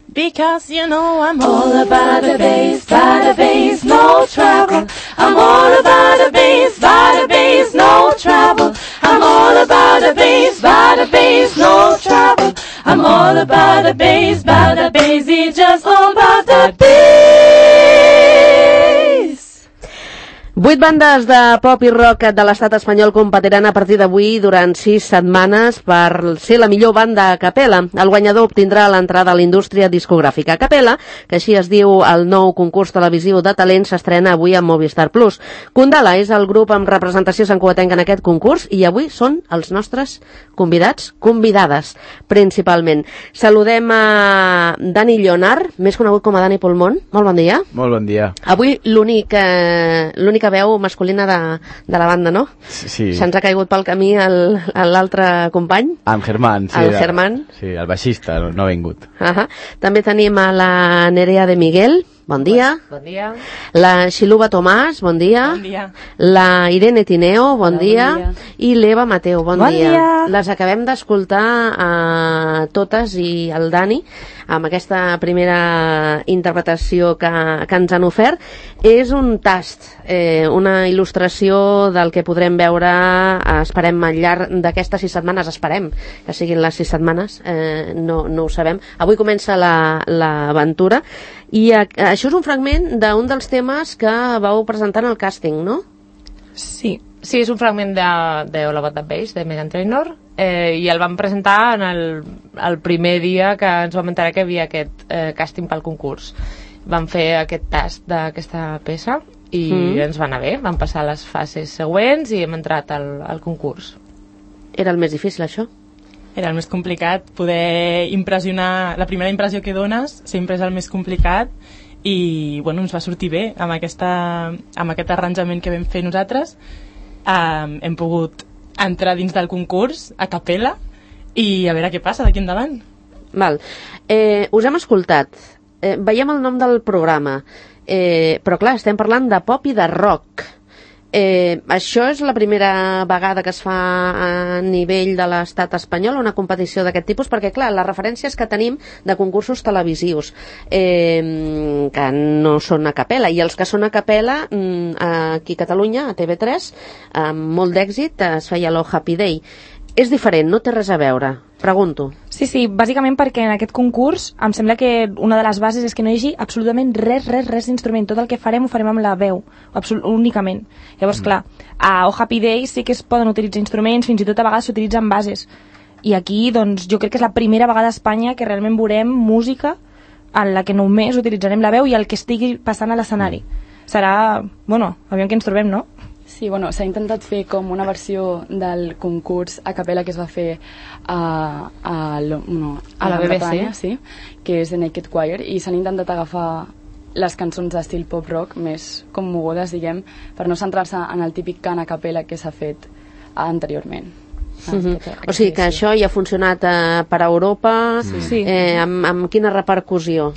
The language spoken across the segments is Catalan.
Because you know I'm all about the bass, no trouble. I'm all about the bass, no trouble. I'm all about the bass, no trouble. I'm all about the bass, it's just all about the bass. 8 bandes de pop i rock de l'estat espanyol competiran a partir d'avui durant 6 setmanes per ser la millor banda a capella. El guanyador obtindrà l'entrada a la indústria discogràfica. A capella, que així es diu el nou concurs televisiu de talent, s'estrena avui a Movistar Plus. Kundala és el grup amb representació santcugatenca en aquest concurs i avui són els nostres convidats, convidades, principalment. Saludem a Dani Lleonard, més conegut com a Dani Pulmón. Molt bon dia. Molt bon dia. Avui l'única veu masculina de la banda, no? Sí. Se'ns ha caigut pel camí l'altre company. En Germán, sí. El Germán. Sí, el baixista, no ha vingut. També tenim a la Nerea de Miguel. Bon dia. Bon dia. La Xiluba Tomàs, bon dia. Bon dia. La Irene Tineo, bon dia. Bon dia. I l'Eva Mateu, bon dia. Dia. Les acabem d'escoltar totes i el Dani amb aquesta primera interpretació que ens han ofert. És un tast, una il·lustració del que podrem veure, esperem al llarg d'aquestes 6 setmanes, esperem que siguin les 6 setmanes, no ho sabem. Avui comença l'aventura i això és un fragment d'un dels temes que vau presentar en el càsting, no? Sí, és un fragment de All About the Bass, de Meghan Trainor, i el vam presentar en el primer dia que ens vam enterar que hi havia aquest càsting pel concurs. Vam fer aquest tast d'aquesta peça i ens va anar bé, vam passar les fases següents i hem entrat al concurs. Era el més difícil, això? Era el més complicat, poder impressionar, la primera impressió que dones sempre és el més complicat i bueno, ens va sortir bé amb aquest arranjament que vam fer nosaltres. Hem pogut entrar dins del concurs a capella i a veure què passa d'aquí endavant. Val. Us hem escoltat, veiem el nom del programa, però clar, estem parlant de pop i de rock. Això és la primera vegada que es fa a nivell de l'estat espanyol una competició d'aquest tipus, perquè clar, les referències que tenim de concursos televisius que no són a capella, i els que són a capella aquí a Catalunya, a TV3 amb molt d'èxit es feia l'O Happy Day. És diferent, no té res a veure, pregunto. Sí, bàsicament perquè en aquest concurs em sembla que una de les bases és que no hi hagi absolutament res d'instrument. Tot el que farem ho farem amb la veu, únicament. Llavors, clar, a O Happy Day sí que es poden utilitzar instruments, fins i tot a vegades s'utilitzen bases. I aquí, doncs, jo crec que és la primera vegada a Espanya que realment veurem música en la que només utilitzarem la veu i el que estigui passant a l'escenari. Serà, bueno, aviam què ens trobem, no? Sí, bueno, s'ha intentat fer com una versió del concurs a capella que es va fer a la BBC, sí, que és The Naked Choir, i s'han intentat agafar les cançons d'estil pop-rock més com mogudes, diguem, per no centrar-se en el típic cant a capella que s'ha fet anteriorment. O sigui que això ja ha funcionat per Europa. Amb quina repercussió?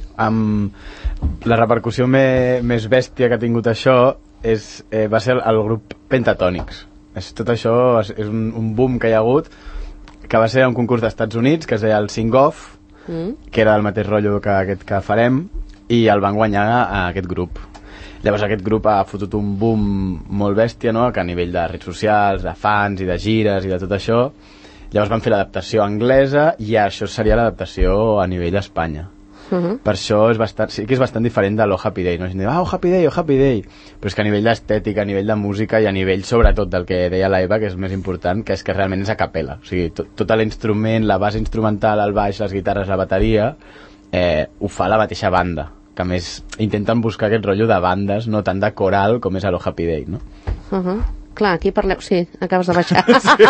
La repercussió més bèstia que ha tingut això va ser el grup Pentatonix. Tot això és un boom que hi ha hagut, que va ser un concurs d'Estats Units que es deia el Sing Off, que era el mateix rotllo que aquest que farem, i el van guanyar a aquest grup. Llavors aquest grup ha fotut un boom molt bèstia, no?, que a nivell de redes socials, de fans i de gires i de tot això. Llavors van fer l'adaptació anglesa i això seria l'adaptació a nivell d'Espanya. Per això sí que és bastant diferent de l'O Happy Day, no? Oh Happy Day, però és que a nivell d'estètica, a nivell de música i a nivell sobretot del que deia l'Eva, que és més important, que és que realment és a capella, o sigui, tot l'instrument, la base instrumental, el baix, les guitarres, la bateria, ho fa la mateixa banda, que a més intenten buscar aquest rotllo de bandes, no tant de coral com és a l'O Happy Day, no? Clar, aquí parleu... Sí, acabes de baixar.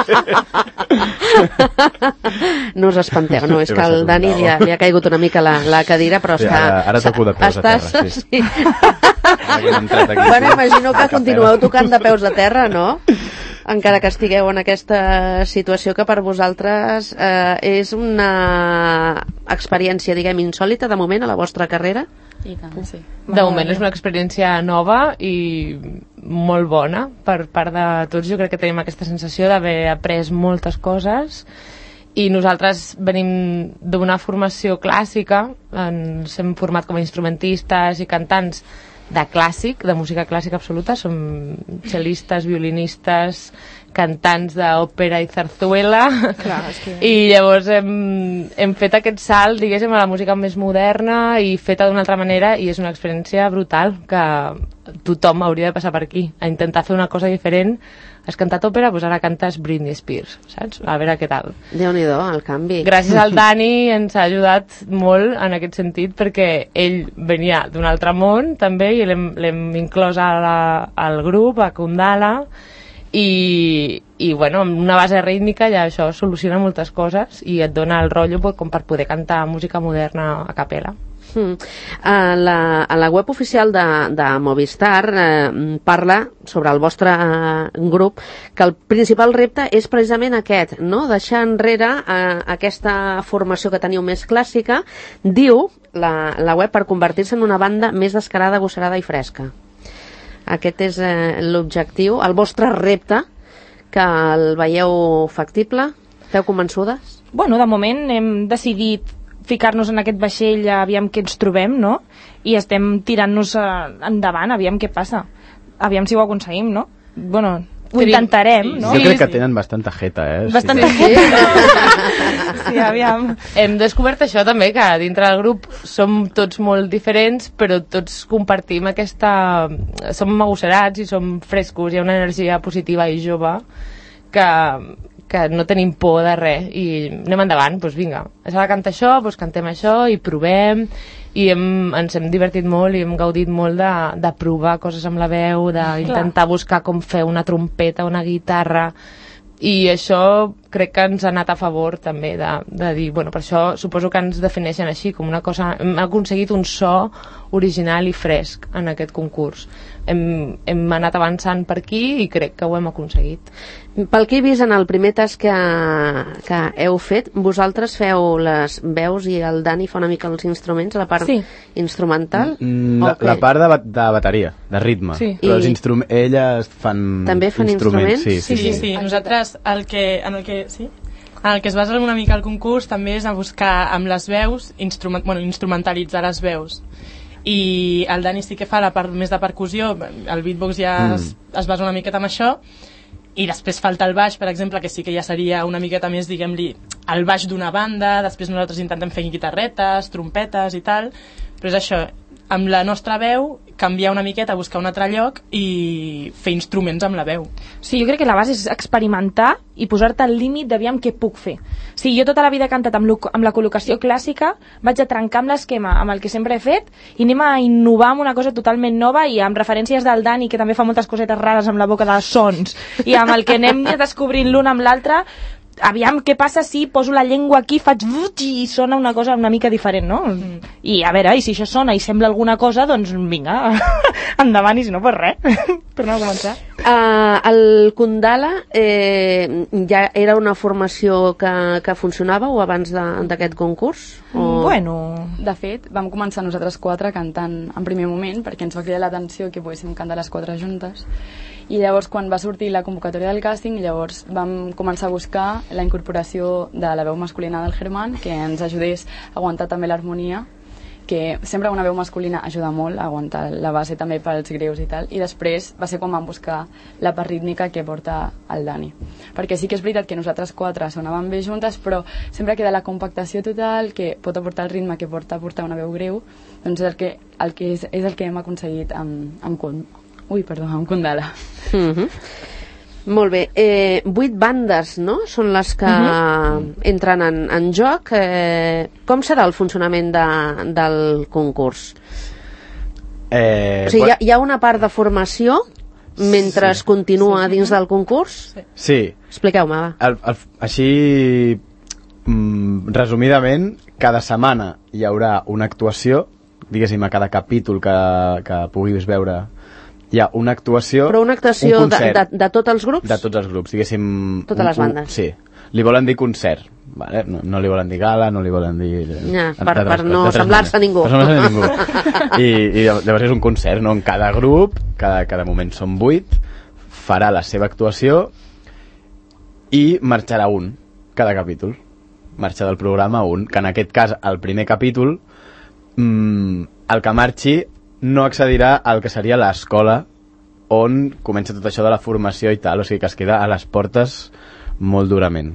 No us espanteu, no, és que al Dani li ha caigut una mica la cadira, però està... Ara toco de peus a terra, sí. Bueno, imagino que continueu tocant de peus a terra, no? Encara que estigueu en aquesta situació que per vosaltres és una experiència, diguem, insòlita de moment a la vostra carrera? I tant, sí. De moment és una experiència nova i molt bona per part de tots. Jo crec que tenim aquesta sensació d'haver après moltes coses i nosaltres venim d'una formació clàssica, ens hem format com a instrumentistes i cantants de clàssic, de música clàssica absoluta, som cellistes, violinistes, cantants d'òpera i zarzuela. Clar, és que... I llavors hem fet aquest salt, diguéssim, a la música més moderna i feta d'una altra manera, i és una experiència brutal que tothom hauria de passar per aquí, a intentar fer una cosa diferent. Has cantat òpera, doncs ara cantes Britney Spears, saps? A veure què tal. Déu-n'hi-do, el canvi. Gràcies al Dani ens ha ajudat molt en aquest sentit, perquè ell venia d'un altre món també, i l'hem inclòs al grup, a Kundala, i bueno, amb una base rítmica ja això soluciona moltes coses i et dona el rotllo com per poder cantar música moderna a capella. A la web oficial de Movistar parla sobre el vostre grup que el principal repte és precisament aquest, no? Deixar enrere aquesta formació que teniu més clàssica, diu la web, per convertir-se en una banda més descarada, agosarada i fresca. Aquest és l'objectiu, el vostre repte, que el veieu factible? Esteu convençudes? Bueno, de moment hem decidit ficar-nos en aquest vaixell, aviam què ens trobem, no? I estem tirant-nos endavant, aviam què passa. Aviam si ho aconseguim, no? Bueno, ho intentarem, no? Jo crec que tenen bastanta jeta, Bastanta jeta. Sí, aviam. Hem descobert això també, que dintre del grup som tots molt diferents, però tots compartim aquesta... Som agosarats i som frescos, hi ha una energia positiva i jove que no tenim por de res i anem endavant, doncs vinga, s'ha de cantar això, doncs cantem això i provem, i ens hem divertit molt i hem gaudit molt de provar coses amb la veu, d'intentar buscar com fer una trompeta, una guitarra, i això crec que ens ha anat a favor també de dir, bueno, per això suposo que ens defineixen així, com una cosa, hem aconseguit un so original i fresc en aquest concurs. Hem anat avançant per aquí i crec que ho hem aconseguit. Pel que he vist en el primer tast que heu fet, vosaltres feu les veus i el Dani fa una mica els instruments, la part instrumental? La part de bateria, de ritme. Sí. Però elles fan també fan instruments? Sí. Nosaltres en el que es basa una mica el concurs també és a buscar amb les veus, instrumentalitzar les veus. I el Dani sí que fa la part més de percussió, el beatbox ja es basa una miqueta amb això, i després falta el baix, per exemple, que sí que ja seria una miqueta més, diguem-li, el baix d'una banda, després nosaltres intentem fer guitarretes, trompetes i tal, però és això, amb la nostra veu canviar una miqueta, buscar un altre lloc i fer instruments amb la veu. Sí, jo crec que la base és experimentar i posar-te al límit d'aviam què puc fer. Sí, jo tota la vida he cantat amb la col·locació clàssica, vaig a trencar amb l'esquema amb el que sempre he fet i anem a innovar amb una cosa totalment nova i amb referències del Dani, que també fa moltes cosetes rares amb la boca dels sons, i amb el que anem descobrint l'un amb l'altre, aviam què passa si poso la llengua aquí, faig i sona una cosa una mica diferent, no? I a veure, i si això sona i sembla alguna cosa, doncs vinga, endavant, i si no, pues res. Tornem a començar. El Kundala ja era una formació que funcionava o abans d'aquest concurs? Bueno... De fet, vam començar nosaltres quatre cantant en primer moment perquè ens va cridar l'atenció que poguéssim cantar les quatre juntes, i llavors quan va sortir la convocatòria del càsting, llavors vam començar a buscar la incorporació de la veu masculina del Germán, que ens ajudés a aguantar també l'harmonia, que sempre una veu masculina ajuda molt a aguantar la base també pels greus i tal, i després va ser quan vam buscar la part rítmica que porta el Dani, perquè sí que és veritat que nosaltres quatre sonàvem bé juntes, però sempre queda la compactació total que pot aportar el ritme que porta una veu greu, doncs és el que hem aconseguit amb Kundala. Molt bé, 8 bandes, no?, són les que entren en joc. Com serà el funcionament del concurs? O sigui, hi ha una part de formació mentre es continua dins del concurs? Sí. Expliqueu-me, va. Així, resumidament, cada setmana hi haurà una actuació, diguéssim, a cada capítol que puguis veure hi ha una actuació, però una actuació de tots els grups? De tots els grups, diguéssim... Totes les bandes? Sí. Li volen dir concert, vale? No li volen dir gala, no li volen dir... Per no semblar-se a ningú. Per no semblar-se a ningú. I llavors és un concert, no? En cada grup, cada moment són 8, farà la seva actuació i marxarà un, cada capítol. marxa del programa un, que en aquest cas, al primer capítol, el que marxi no accedirà al que seria l'escola on comença tot això de la formació i tal, o sigui que es queda a les portes molt durament.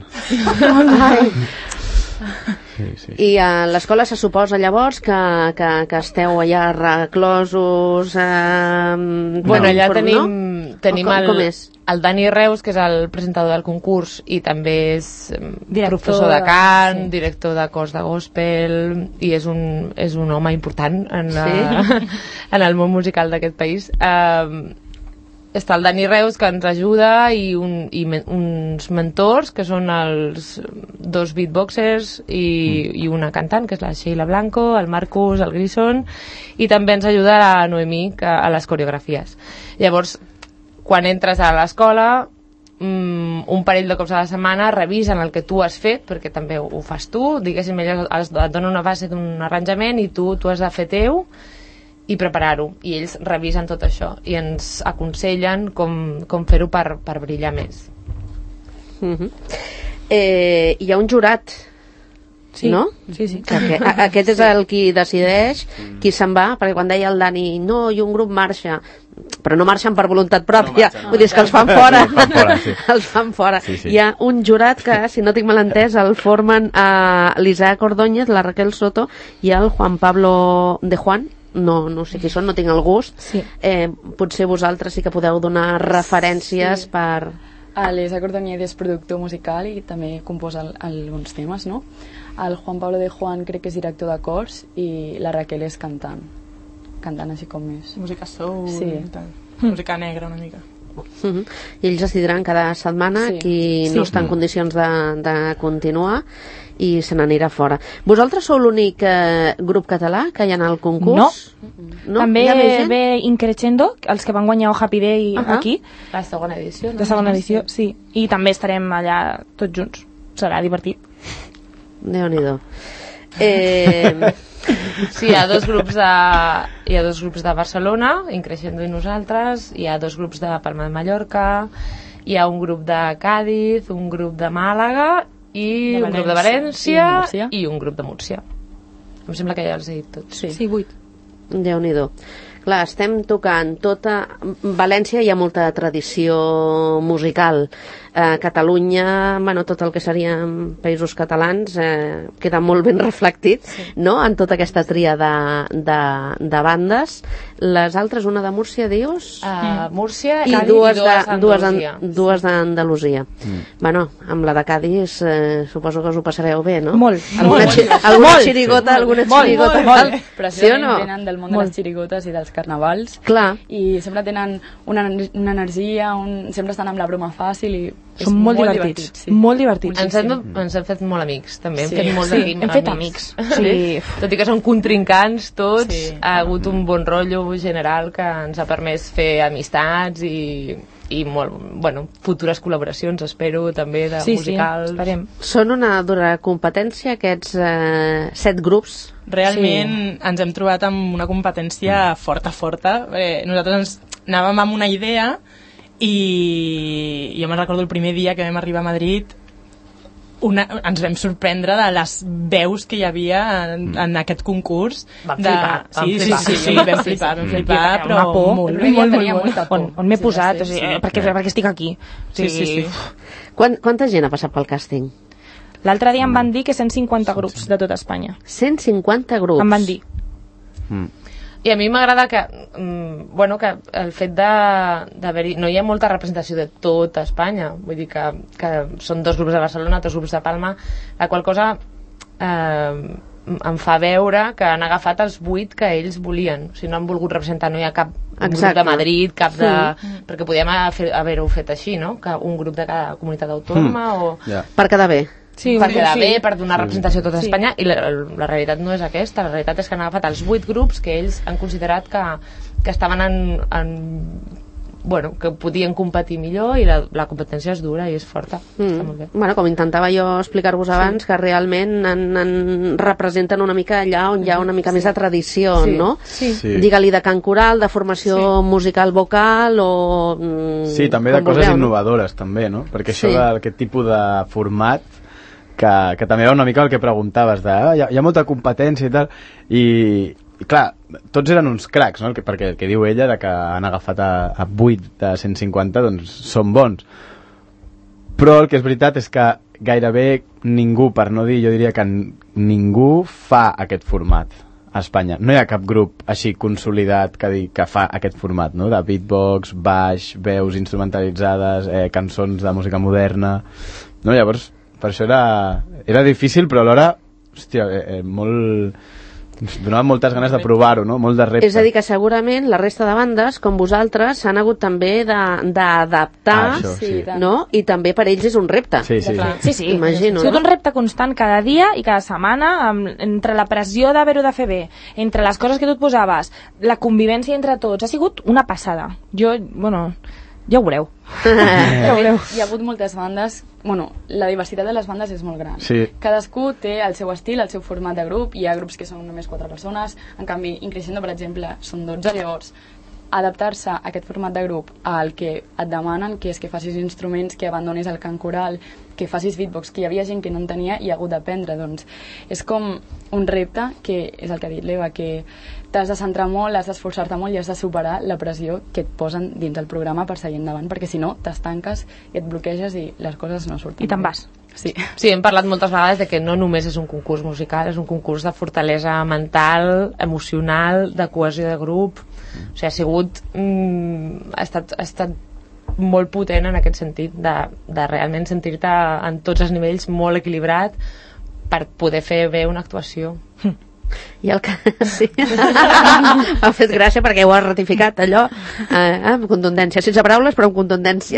Sí. I a l'escola se suposa llavors que esteu allà reclosos... Bueno, allà tenim el Dani Reus, que és el presentador del concurs i també és professor de cant, director de cors de gospel, i és un home important en el món musical d'aquest país. Està el Dani Reus, que ens ajuda, i uns mentors, que són els 2 beatboxers i una cantant, que és la Sheila Blanco, el Marcus, el Grison, i també ens ajuda la Noemí a les coreografies. Llavors, quan entres a l'escola, un parell de cops a la setmana revisen el que tu has fet, perquè també ho fas tu, diguéssim, elles et donen una base d'un arranjament i tu has de fer teu i preparar-ho, i ells revisen tot això i ens aconsellen com fer-ho per brillar més. Hi ha un jurat, no? Sí. Aquest és el qui decideix qui se'n va, perquè quan deia el Dani no, i un grup marxa, però no marxen per voluntat pròpia, vull dir que els fan fora, els fan fora. Sí. Hi ha un jurat que, si no tinc mal entès, el formen l'Isaac Ordóñez, la Raquel Soto i el Juan Pablo de Juan. No sé qui són, no tinc el gust. Potser vosaltres sí que podeu donar referències per... L'Isaac Ordóñez és productor musical i també composa alguns temes, no? El Juan Pablo de Juan crec que és director de cors i la Raquel és cantant així com més. Música soul, música negra una mica. I ells decidiran cada setmana qui no està en condicions de continuar i se n'anirà fora. Vosaltres sou l'únic grup català que hi ha al concurs? No. També ve Increixendo, els que van guanyar Happy Day aquí. La segona edició. La segona edició, sí. I també estarem allà tots junts. Serà divertit. Déu-n'hi-do. Sí, hi ha dos grups de Barcelona, Increixendo i nosaltres, hi ha 2 grups de Palma de Mallorca, hi ha un grup de Càdiz, un grup de Màlaga i un grup de València i un grup de Múrcia. Em sembla que ja els he dit tots. Sí, 8. Déu-n'hi-do. Clar, estem tocant tota... València hi ha molta tradició musical. Catalunya, bueno, tot el que serien països catalans queda molt ben reflectit, no?, en tota aquesta tria de bandes. Les altres, una de Múrcia, dius? Múrcia i Cádiz dues d'Andalusia. Bueno, amb la de Cádiz suposo que us ho passareu bé, no? Molt. Alguna xirigota. Però sí o no? Venen del món de les xirigotes i dels carnavals. Clar. I sempre tenen una energia, sempre estan amb la broma fàcil i són molt divertits. Molt divertits. Ens hem fet molt amics, també. Hem fet amics. Tot i que són contrincants tots, ha hagut un bon rotllo general que ens ha permès fer amistats i molt, bueno, futures col·laboracions, espero, també, de musicals. Esperem. Són una dura competència, aquests 7 grups? Realment ens hem trobat amb una competència forta. Nosaltres ens anàvem amb una idea i jo me'n recordo el primer dia que vam arribar a Madrid ens vam sorprendre de les veus que hi havia en aquest concurs. Vam flipar. Vam flipar, però molt. On m'he posat? Perquè estic aquí. Sí. Quanta gent ha passat pel càsting? L'altre dia em van dir que 150 grups de tot Espanya. 150 grups? Em van dir. I a mi m'agrada que el fet d'haver-hi... No hi ha molta representació de tota Espanya. Vull dir que són 2 grups de Barcelona, 2 grups de Palma, la qual cosa em fa veure que han agafat els 8 que ells volien. O sigui, no han volgut representar, no hi ha cap grup de Madrid, cap de... Perquè podíem haver-ho fet així, no? Que un grup de cada comunitat autònoma o... Per quedar bé. Per quedar bé, per donar representació a tota Espanya, i la realitat no és aquesta. La realitat és que han agafat els 8 grups que ells han considerat que estaven que podien competir millor, i la competència és dura i és forta. Està molt bé. Bueno, com intentava jo explicar-vos abans, que realment representen una mica allà on hi ha una mica més de tradició, no? Digue-li de cant coral, de formació musical vocal o... Sí, també de coses innovadores, també, no? Perquè això d'aquest tipus de format que també era una mica el que preguntaves de hi ha molta competència i tal, i clar, tots eren uns cracs, no? Perquè el que diu ella de que han agafat a 8 de 150 doncs són bons, però el que és veritat és que gairebé ningú, per no dir, jo diria que ningú fa aquest format a Espanya. No hi ha cap grup així consolidat que fa aquest format, no? De beatbox, baix, veus instrumentalitzades, cançons de música moderna, no? Llavors per això era difícil, però alhora hòstia, donava moltes ganes de provar-ho, no? Molt de repte. És a dir, que segurament la resta de bandes, com vosaltres, s'han hagut també d'adaptar, no? I també per ells és un repte. Sí. Imagino, és un repte constant cada dia i cada setmana, entre la pressió d'haver-ho de fer bé, entre les coses que tu et posaves, la convivència entre tots, ha sigut una passada. Ja ho veureu. Hi ha hagut moltes bandes, la diversitat de les bandes és molt gran. Sí. Cadascú té el seu estil, el seu format de grup, hi ha grups que són només 4 persones, en canvi, Increscendo, per exemple, són 12, llavors adaptar-se a aquest format de grup al que et demanen, que és que facis instruments, que abandonis el cant coral, que facis beatbox, que hi havia gent que no en tenia i ha hagut d'aprendre, doncs és com un repte que és el que ha dit l'Eva, que t'has de centrar molt, has d'esforçar-te molt i has de superar la pressió que et posen dins el programa per seguir endavant, perquè si no t'estanques i et bloqueges i les coses no surten. I te'n vas. Sí, hem parlat moltes vegades de que no només és un concurs musical, és un concurs de fortalesa mental, emocional, de cohesió de grup. O sigui, ha sigut ha estat molt potent en aquest sentit de realment sentir-te en tots els nivells molt equilibrat per poder fer bé una actuació. I el que... Sí. M'ha fet gràcia perquè ho has ratificat, allò, amb contundència, sense paraules però amb contundència.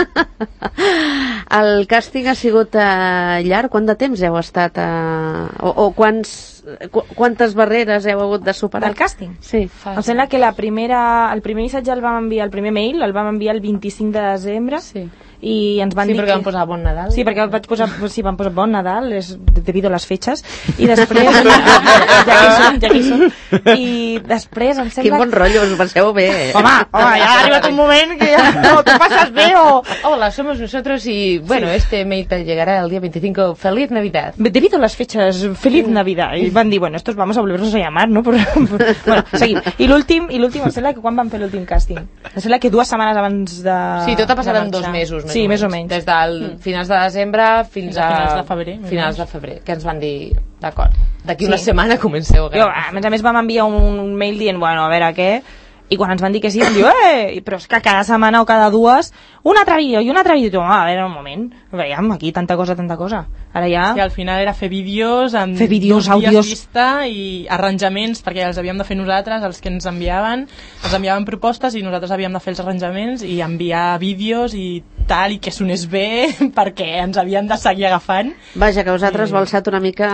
El càsting ha sigut llarg? Quant de temps heu estat o quantes barreres heu hagut de superar? Del càsting? Sí. Em sembla que el primer missatge el vam enviar, el primer mail el vam enviar el 25 de desembre. Sí. I ens van dir perquè van posar Bon Nadal. Sí, perquè van posar Bon Nadal, és debido a les fetges, i després ja que hi som, i després em sembla... Quin bon rotllo, us ho passeu bé. Home, ja ha arribat un moment que ja no te pasas bé o... Hola, somos nosotros y, bueno, este mail te llegará el día 25. ¡Feliz Navidad! Debido a las fechas, ¡Feliz Navidad! I van dir, bueno, estos vamos a volvernos a llamar, ¿no? Bueno, seguim. I l'últim, em sembla que quan van fer l'últim càsting? Em sembla que 2 setmanes abans de... Sí, tot ha passat en 2 mesos, sí, més o menys. Des del finals de desembre fins a finals de febrer, que ens van dir, d'acord, d'aquí una setmana comenceu. A més vam enviar un mail dient, bueno, a veure què, i quan ens van dir que sí, vam dir, però és que cada setmana o cada 2, un altre vídeo, a veure, un moment, veiem aquí tanta cosa, ara ja... Sí, al final era fer vídeos amb àudios, vista i arranjaments, perquè els havíem de fer nosaltres, els que ens enviaven propostes i nosaltres havíem de fer els arranjaments i enviar vídeos i tal, i que sonés bé, perquè ens havien de seguir agafant. Vaja, que vosaltres vau ser una mica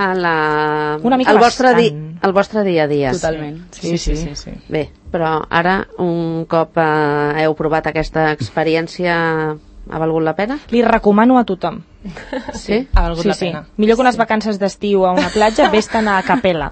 el vostre dia a dia. Totalment. Sí. Bé, però ara, un cop heu provat aquesta experiència, ha valgut la pena? Li recomano a tothom. Sí? Ha valgut la pena. Millor que unes vacances d'estiu a una platja, vés-te'n a Capella.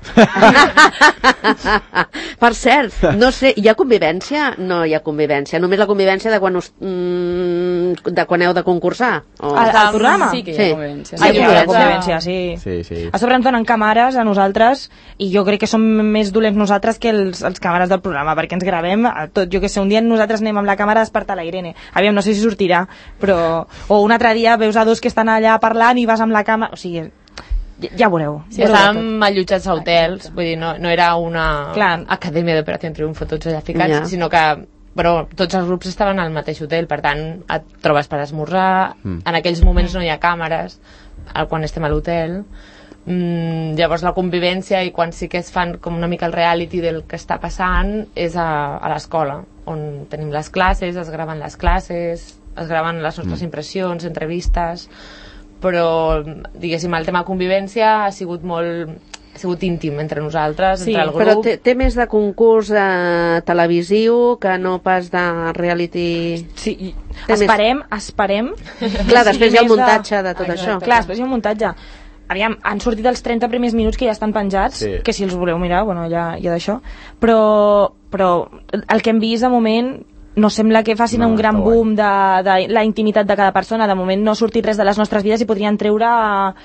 Per cert, no sé, hi ha convivència? No hi ha convivència, només la convivència de quan heu de concursar? Al programa? Sí que hi ha convivència. Hi ha convivència, sí. Sí. A sobre ens donen càmeres a nosaltres i jo crec que som més dolents nosaltres que els càmeres del programa, perquè ens gravem tot. Jo que sé, un dia nosaltres anem amb la càmera a despertar la Irene. Aviam, no sé si sortirà, però... O un altre dia veus a 2 que estan allà parlant i vas amb la càmera... O sigui, ja veureu. Sí, estàvem allotjats a hotels, vull dir, no era una acadèmia d'Operació Triunfo tots allà ficats, sinó que tots els grups estaven al mateix hotel, per tant et trobes per esmorzar, en aquells moments no hi ha càmeres quan estem a l'hotel. Llavors la convivència i quan sí que es fan com una mica el reality del que està passant és a l'escola, on tenim les classes, es graven les classes, es graven les nostres impressions, entrevistes, però diguéssim el tema convivència ha sigut íntim entre nosaltres, entre el grup. Però té més de concurs televisiu que no pas de reality... Sí, esperem. Clar, després hi ha el muntatge de tot això. Clar, després hi ha un muntatge. Aviam, han sortit els 30 primers minuts que ja estan penjats, que si els voleu mirar, bueno, ja d'això, però el que hem vist de moment no sembla que facin un gran boom de la intimitat de cada persona. De moment no ha sortit res de les nostres vides i podrien treure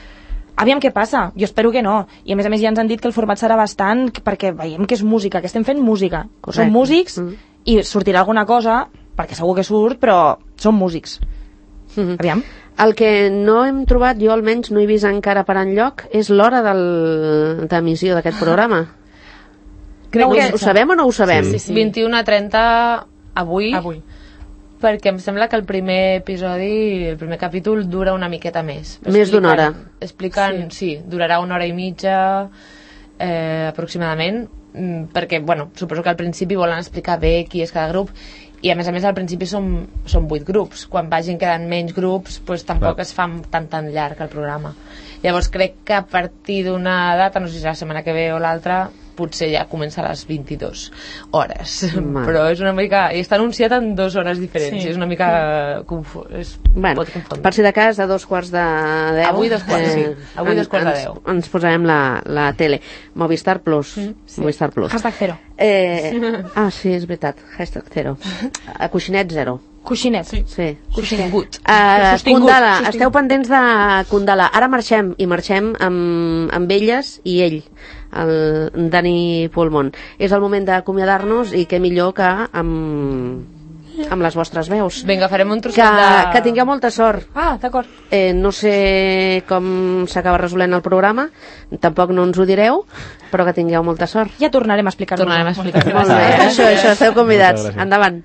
Aviam què passa, jo espero que no. I a més ja ens han dit que el format serà bastant, perquè veiem que és música, que estem fent música. Correcte. Som músics i sortirà alguna cosa, perquè segur que surt, però som músics. Aviam. El que no hem trobat, jo almenys no he vist encara per enlloc, és l'hora d'emissió d'aquest programa. Ho sabem o no ho sabem? Sí. 21:30 avui, perquè em sembla que el primer episodi, el primer capítol, dura una miqueta més. Més d'una hora. Sí, durarà 1 hora i mitja aproximadament, perquè, suposo que al principi volen explicar bé qui és cada grup, i a més al principi som 8 grups. Quan vagin quedant menys grups, tampoc es fa tan llarg el programa. Llavors crec que a partir d'una data, no sé si la setmana que ve o l'altra, potser ja comença a les 22 hores. Però és una mica... I està anunciat en 2 hores diferents. És una mica confús. Bueno, per si de cas, a 2:15. Avui 2:15, sí. Avui 2:10. Ens posarem la tele. Movistar Plus. Movistar Plus. #0. Sí, és veritat. #0. A Coixinet 0. Coixinet. Sí. Sostingut. Kundala, esteu pendents de Kundala. Ara marxem amb elles i ell, el Dani Pulmón. És el moment d'acomiadar-nos i què millor que amb les vostres veus. Vinga, farem un trosset de... Que tingueu molta sort. D'acord. No sé com s'acaba resolent el programa, tampoc no ens ho direu, però que tingueu molta sort. Ja tornarem a explicar-ho. Molt bé, això, esteu convidats. Endavant.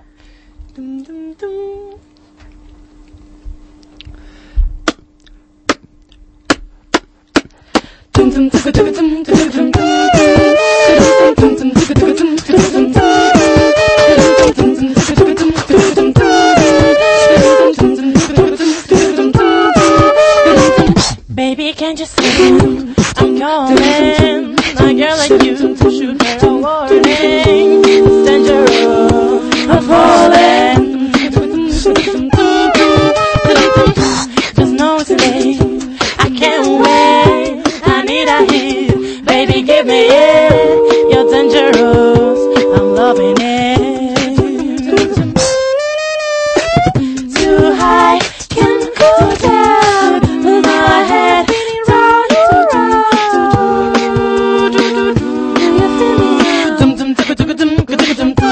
Baby, can't you see I'm your man? A girl like you should hear a warning. It's dangerous, I'm falling. There's no escape, I can't wait. I need a hit, baby, give me it. You're dangerous, I'm loving it. Too high, can't go down. My head round and round. Do you feel me? Dum dum dum dum dum dum dum.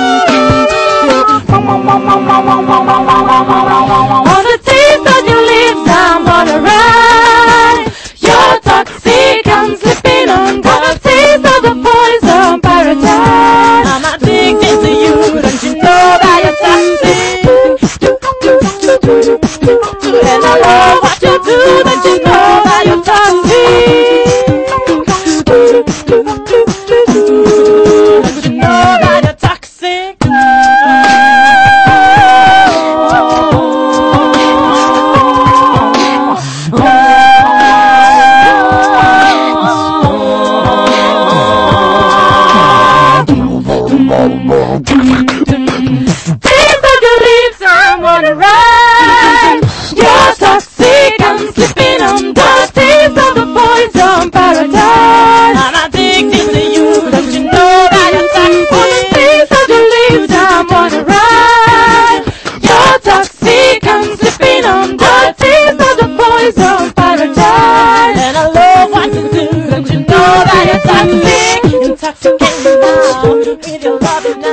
On the taste of your lips, I'm on a ride. You're toxic, I'm slipping on the taste of the poison paradise. I'm addicted to you, don't you know that you're toxic? And I love what you do, don't you know that you're toxic? Don't you know that you're toxic? Taste of your lips, I'm on a ride. You're toxic, I'm slipping on the taste of the poison paradise. I'm addicted to you, don't you know that you're toxic? On the taste of your lips, I'm on a ride. You're toxic, I'm slipping on the taste of the poison paradise. And I love what you do, don't you know that you're toxic? Intoxicating now with your love.